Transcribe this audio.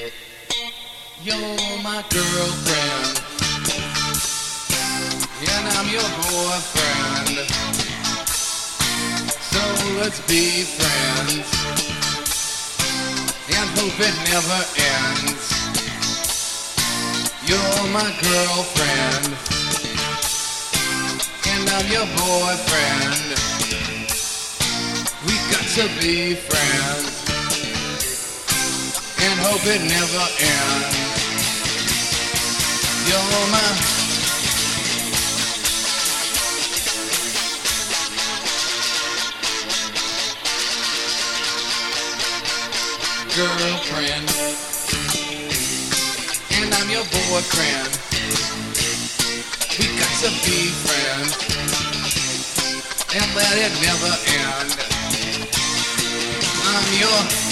You're my girlfriend, and I'm your boyfriend. So let's be friends, and hope it never ends. You're my girlfriend, and I'm your boyfriend. We got to be friends, and hope it never ends. You're my girlfriend, and I'm your boyfriend. We got to be friends, and let it never end. I'm your